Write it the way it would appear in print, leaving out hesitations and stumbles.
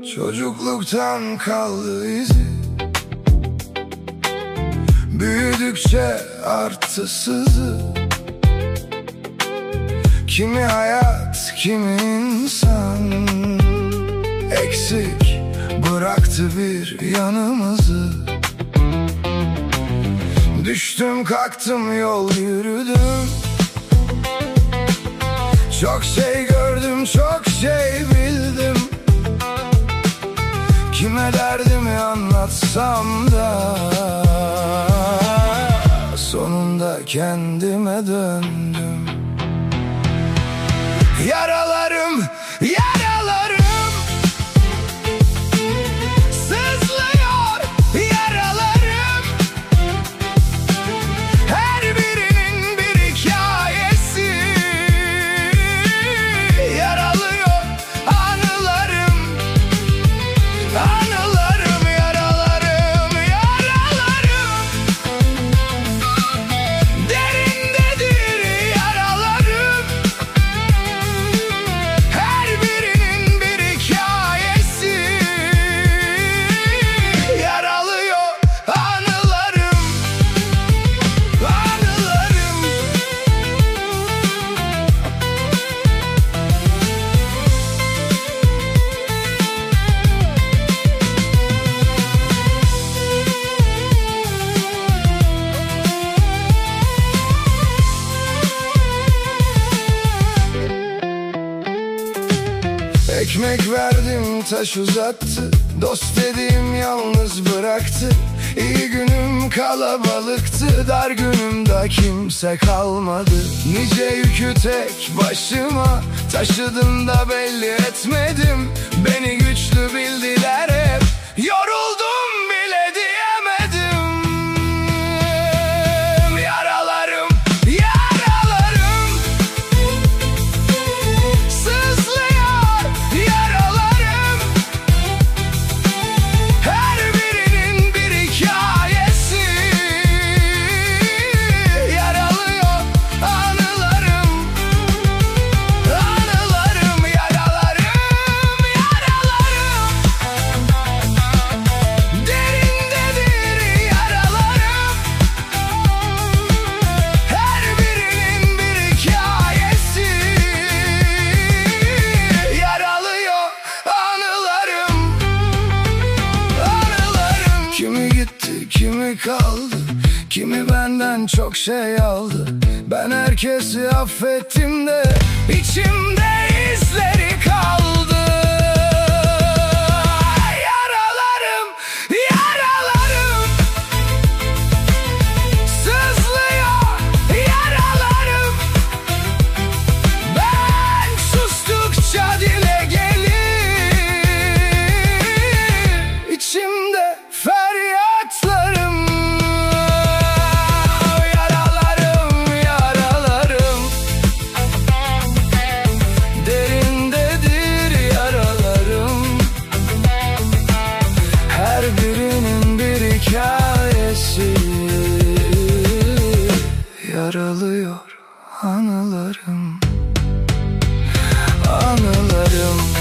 Çocukluktan kaldı izi, büyüdükçe arttı sızı. Kimi hayat, kimi insan eksik bıraktı bir yanımızı. Düştüm kalktım yol yürüdüm, çok şey gördüm, çok şey bildim. Kime derdimi anlatsam da sonunda kendime döndüm. Yaralarım, yaralarım sızlıyor, yaralarım. Her birinin bir hikayesi. Yaralıyor anılarım, anılarım, yaralarım, yaralarım. Derindedir yaralarım. Her birinin bir hikayesi. Yaralıyor anılarım, anılarım. Ekmek verdim taş uzattı, dost dediğim yalnız bıraktı. İyi günüm kalabalıktı, dar günümde kimse kalmadı. Nice yükü tek başıma taşıdım da belli etmedim. Beni güçlü bildiler hep, yoruldum bile diyemedim. Yaralarım, yaralarım sızlıyor, yaralarım. Her birinin bir hikayesi. Yaralıyor anılarım, anılarım, yaralarım, yaralarım. Derindedir yaralarım. Her birinin bir hikayesi. Yaralıyor anılarım, anılarım. Kimi gitti, kimi kaldı, kimi benden çok şey aldı. Ben herkesi affettim de içimde izleri kaldı. Yaralarım, yaralarım sızlıyor, yaralarım. Ben sustukça dile gelir içimde feryatlarım. Yaralarım, yaralarım. Derindedir yaralarım. Her birinin bir hikayesi. Yaralıyor anılarım, anılarım.